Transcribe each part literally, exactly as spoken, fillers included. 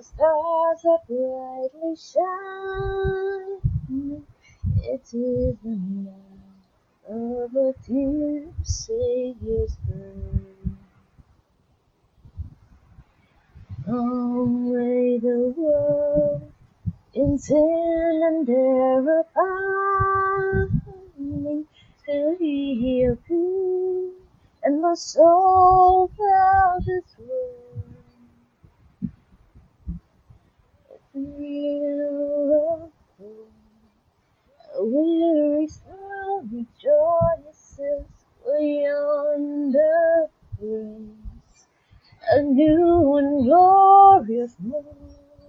stars are brightly shining. It is the night of a dear Savior's birth. Long lay the world in sin and error pining, till He appeared, and the soul felt His word. A thrill of hope, a weary soul rejoices for yonder place, a new and glorious morn.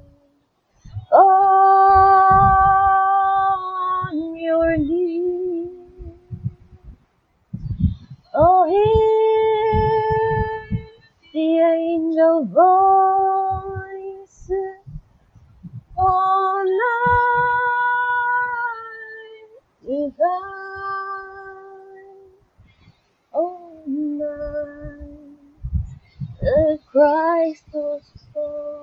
On your knees, oh, hear the angel voices all night divine, all night the Christ was born.